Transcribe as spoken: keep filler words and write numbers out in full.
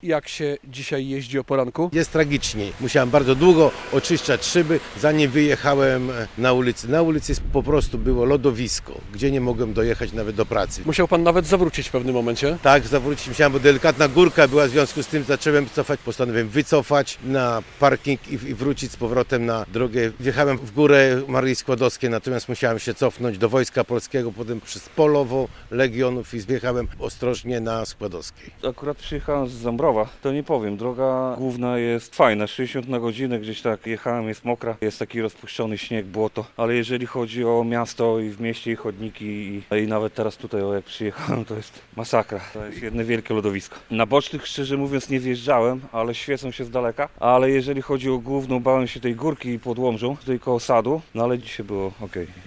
Jak się dzisiaj jeździ o poranku? Jest tragicznie. Musiałem bardzo długo oczyszczać szyby, zanim wyjechałem na ulicę. Na ulicy po prostu było lodowisko, gdzie nie mogłem dojechać nawet do pracy. Musiał pan nawet zawrócić w pewnym momencie. Tak, zawrócić musiałem, bo delikatna górka była, w związku z tym zacząłem cofać. Postanowiłem wycofać na parking i, i wrócić z powrotem na drogę. Wjechałem w górę Marii Skłodowskiej, natomiast musiałem się cofnąć do Wojska Polskiego, potem przez Polowo, Legionów i zjechałem ostrożnie na Skłodowskiej. Akurat przyjechałem z Zambrowa, to nie powiem, droga główna jest fajna, sześćdziesiąt na godzinę, gdzieś tak jechałem, jest mokra, jest taki rozpuszczony śnieg, błoto, ale jeżeli chodzi o miasto i w mieście i chodniki i, i nawet teraz tutaj, o jak przyjechałem, to jest masakra, to jest jedno wielkie lodowisko. Na bocznych szczerze mówiąc nie wjeżdżałem, ale świecą się z daleka, ale jeżeli chodzi o główną, bałem się tej górki pod Łomżą, tutaj koło sadu, no ale dzisiaj było ok.